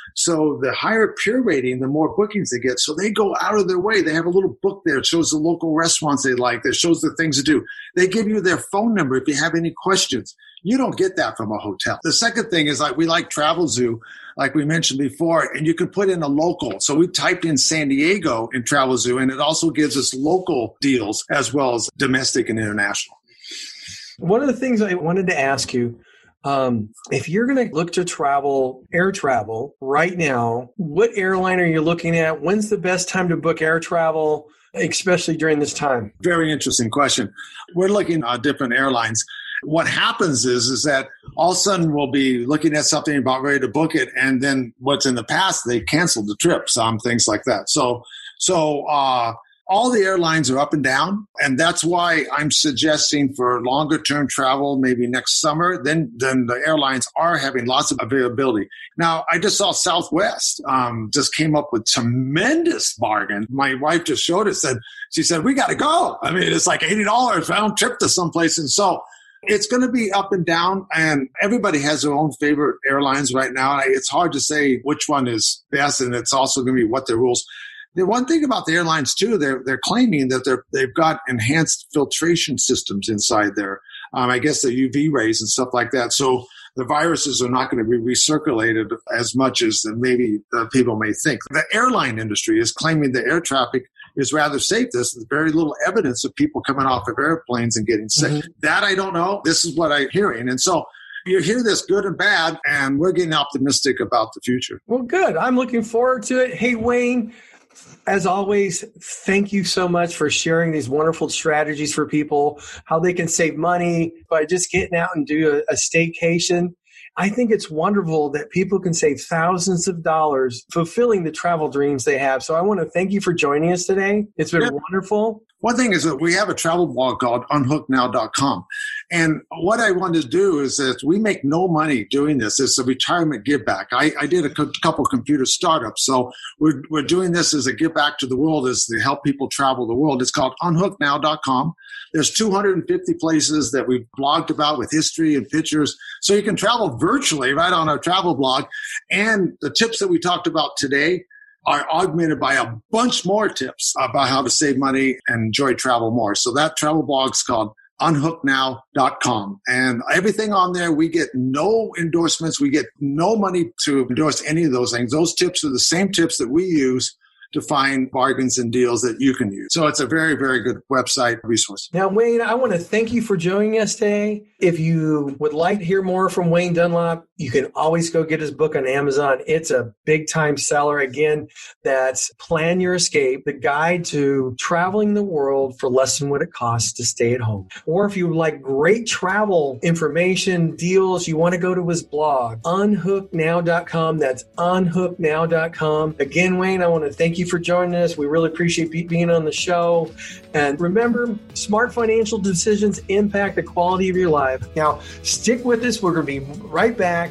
So the higher peer rating, the more bookings they get. So they go out of their way. They have a little book there that shows the local restaurants they like, that shows the things to do. They give you their phone number if you have any questions. You don't get that from a hotel. The second thing is, like, we like TravelZoo, like we mentioned before, and you can put in a local. So we typed in San Diego in TravelZoo, and it also gives us local deals as well as domestic and international. One of the things I wanted to ask you, Um, if you're going to look to travel, air travel right now, what airline are you looking at? When's the best time to book air travel, especially during this time? Very interesting question. We're looking at different airlines. What happens is, is that all of a sudden we'll be looking at something about ready to book it. And then what's in the past, they canceled the trip, some things like that. So, so, uh, all the airlines are up and down, and that's why I'm suggesting for longer-term travel, maybe next summer, then, then the airlines are having lots of availability. Now, I just saw Southwest um, just came up with tremendous bargain. My wife just showed it, said, she said, we got to go. I mean, it's like eighty dollars round trip to someplace. And so it's going to be up and down, and everybody has their own favorite airlines right now. It's hard to say which one is best, and it's also going to be what their rules. The one thing about the airlines, too, they're, they're claiming that they're, they've got enhanced filtration systems inside there. Um, I guess the U V rays and stuff like that. So the viruses are not going to be recirculated as much as maybe uh, people may think. The airline industry is claiming the air traffic is rather safe. There's very little evidence of people coming off of airplanes and getting sick. Mm-hmm. That I don't know. This is what I'm hearing. And so you hear this good and bad, and we're getting optimistic about the future. Well, good. I'm looking forward to it. Hey, Wayne, as always, thank you so much for sharing these wonderful strategies for people, how they can save money by just getting out and do a, a staycation. I think it's wonderful that people can save thousands of dollars fulfilling the travel dreams they have. So I want to thank you for joining us today. It's been yeah. wonderful. One thing is that we have a travel blog called unhook now dot com. And what I wanted to do is that we make no money doing this. It's a retirement give back. I, I did a co- couple computer startups. So we're, we're doing this as a give back to the world, is to help people travel the world. It's called unhook now dot com. There's two hundred fifty places that we've blogged about with history and pictures. So you can travel virtually right on our travel blog. And the tips that we talked about today are augmented by a bunch more tips about how to save money and enjoy travel more. So that travel blog's called unhook now dot com. And everything on there, we get no endorsements. We get no money to endorse any of those things. Those tips are the same tips that we use to find bargains and deals that you can use. So it's a very, very good website resource. Now, Wayne, I want to thank you for joining us today. If you would like to hear more from Wayne Dunlop, you can always go get his book on Amazon. It's a big time seller. Again, that's Plan Your Escape, the guide to traveling the world for less than what it costs to stay at home. Or if you would like great travel information, deals, you want to go to his blog, unhook now dot com. That's unhook now dot com. Again, Wayne, I want to thank you for joining us. We really appreciate being on the show. And remember, smart financial decisions impact the quality of your life. Now, stick with us. We're going to be right back.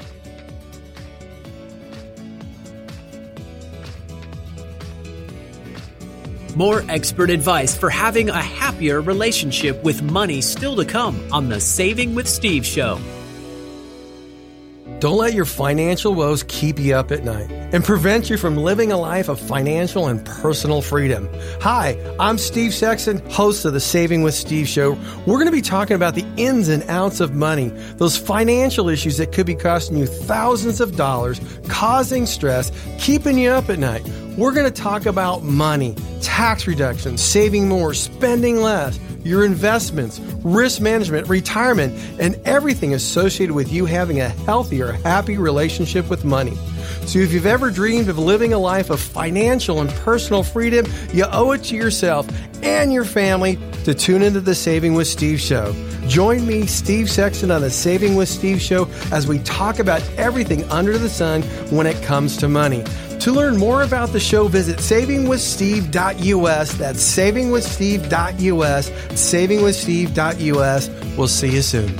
More expert advice for having a happier relationship with money still to come on the Saving with Steve show. Don't let your financial woes keep you up at night and prevent you from living a life of financial and personal freedom. Hi, I'm Steve Sexton, host of the Saving with Steve show. We're going to be talking about the ins and outs of money, those financial issues that could be costing you thousands of dollars, causing stress, keeping you up at night. We're going to talk about money, tax reduction, saving more, spending less, your investments, risk management, retirement, and everything associated with you having a healthier, happy relationship with money. So if you've ever dreamed of living a life of financial and personal freedom, you owe it to yourself and your family to tune into the Saving with Steve show. Join me, Steve Sexton, on the Saving with Steve show as we talk about everything under the sun when it comes to money. To learn more about the show, visit saving with steve dot u s. That's saving with steve dot u s. saving with steve dot u s. We'll see you soon.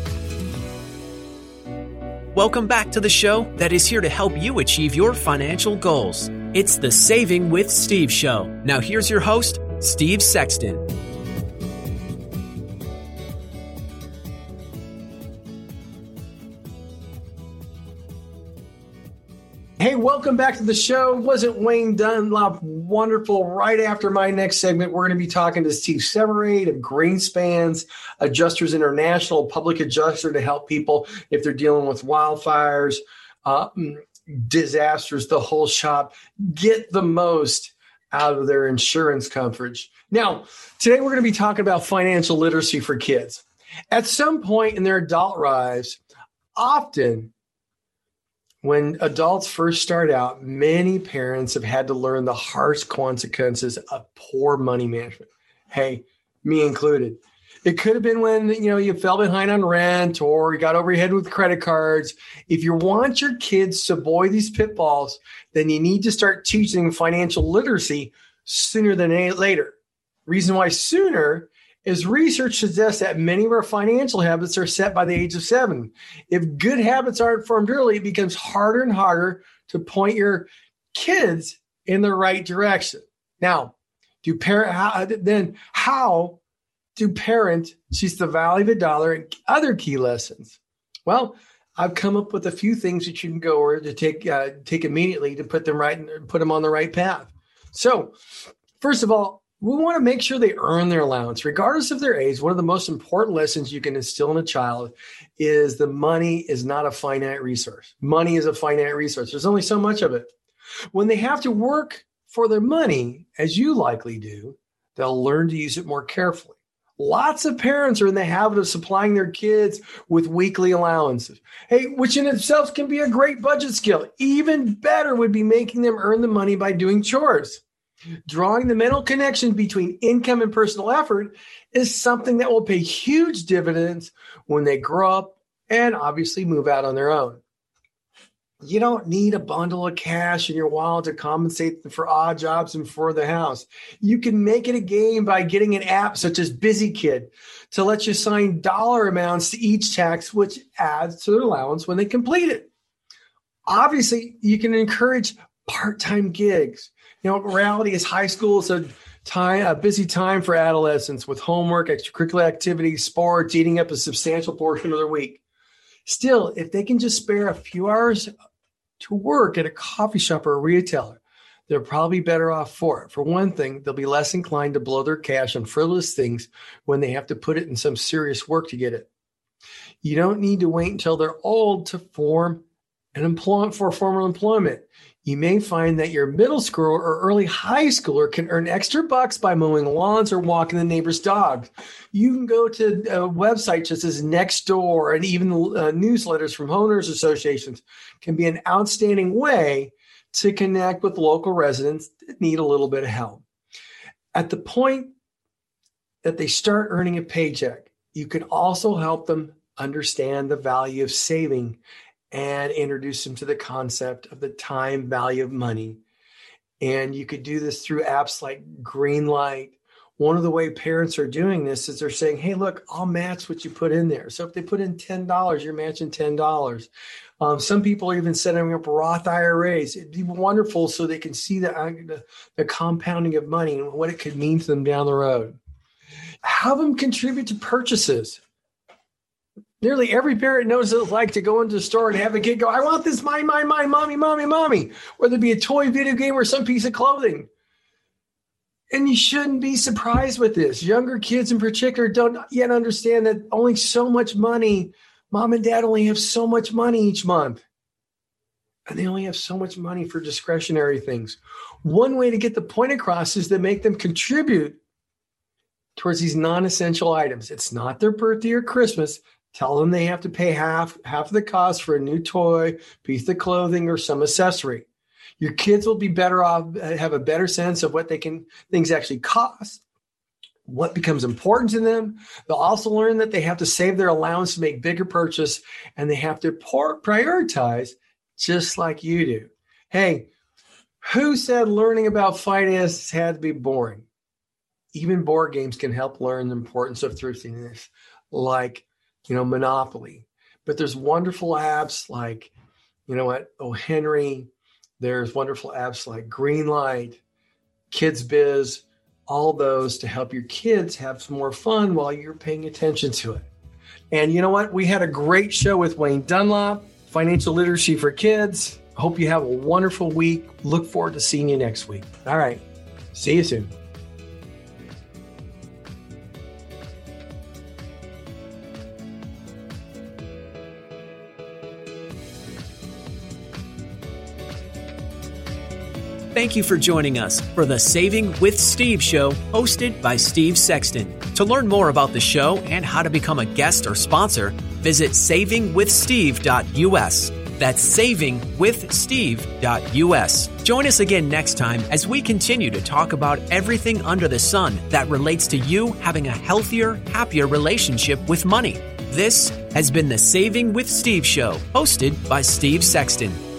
Welcome back to the show that is here to help you achieve your financial goals. It's the Saving with Steve show. Now here's your host, Steve Sexton. Hey, welcome back to the show. Wasn't Wayne Dunlop wonderful? Right after my next segment, we're going to be talking to Steve Severate of Greenspans Adjusters International, public adjuster to help people if they're dealing with wildfires, uh, disasters, the whole shop. Get the most out of their insurance coverage. Now, today we're going to be talking about financial literacy for kids. At some point in their adult lives, often when adults first start out, many parents have had to learn the harsh consequences of poor money management. Hey, me included. It could have been when, you know, you fell behind on rent or you got over your head with credit cards. If you want your kids to avoid these pitfalls, then you need to start teaching financial literacy sooner than later. Reason why sooner is research suggests that many of our financial habits are set by the age of seven. If good habits aren't formed early, it becomes harder and harder to point your kids in the right direction. Now, do parent how, then how do parents teach the value of a dollar and other key lessons? Well, I've come up with a few things that you can go over to take uh, take immediately to put them right put them on the right path. So, first of all, we want to make sure they earn their allowance. Regardless of their age, one of the most important lessons you can instill in a child is the money is not a finite resource. Money is a finite resource. There's only so much of it. When they have to work for their money, as you likely do, they'll learn to use it more carefully. Lots of parents are in the habit of supplying their kids with weekly allowances. Hey, which in itself can be a great budget skill. Even better would be making them earn the money by doing chores. Drawing the mental connection between income and personal effort is something that will pay huge dividends when they grow up and obviously move out on their own. You don't need a bundle of cash in your wallet to compensate for odd jobs and for the house. You can make it a game by getting an app such as BusyKid to let you assign dollar amounts to each tax, which adds to their allowance when they complete it. Obviously, you can encourage part-time gigs. You know, reality is high school is a time, a busy time for adolescents with homework, extracurricular activities, sports, eating up a substantial portion of their week. Still, if they can just spare a few hours to work at a coffee shop or a retailer, they're probably better off for it. For one thing, they'll be less inclined to blow their cash on frivolous things when they have to put it in some serious work to get it. You don't need to wait until they're old to form an employment for formal employment. You may find that your middle schooler or early high schooler can earn extra bucks by mowing lawns or walking the neighbor's dog. You can go to a website such as Nextdoor, and even uh, newsletters from homeowners associations can be an outstanding way to connect with local residents that need a little bit of help. At the point that they start earning a paycheck, you can also help them understand the value of saving and introduce them to the concept of the time value of money. And you could do this through apps like Greenlight. One of the way parents are doing this is they're saying, hey, look, I'll match what you put in there. So if they put in ten dollars, you're matching ten dollars. Um, some people are even setting up Roth I R As. It'd be wonderful so they can see the, the, the compounding of money and what it could mean to them down the road. Have them contribute to purchases. Nearly every parent knows what it's like to go into the store and have a kid go, I want this, mine, mine, mine, mommy, mommy, mommy, whether it be a toy, video game, or some piece of clothing. And you shouldn't be surprised with this. Younger kids in particular don't yet understand that only so much money, mom and dad only have so much money each month. And they only have so much money for discretionary things. One way to get the point across is to make them contribute towards these non-essential items. It's not their birthday or Christmas. Tell them they have to pay half, half of the cost for a new toy, piece of clothing, or some accessory. Your kids will be better off, have a better sense of what they can, things actually cost, what becomes important to them. They'll also learn that they have to save their allowance to make bigger purchase, and they have to prioritize just like you do. Hey, who said learning about finance had to be boring? Even board games can help learn the importance of thriftiness, like you know, Monopoly. But there's wonderful apps like, you know what, O. Henry. There's wonderful apps like Greenlight, Kids Biz, all those to help your kids have some more fun while you're paying attention to it. And you know what? We had a great show with Wayne Dunlop, Financial Literacy for Kids. Hope you have a wonderful week. Look forward to seeing you next week. All right. See you soon. Thank you for joining us for the Saving with Steve show, hosted by Steve Sexton. To learn more about the show and how to become a guest or sponsor, visit saving with steve dot u s. That's saving with steve dot u s. Join us again next time as we continue to talk about everything under the sun that relates to you having a healthier, happier relationship with money. This has been the Saving with Steve show, hosted by Steve Sexton.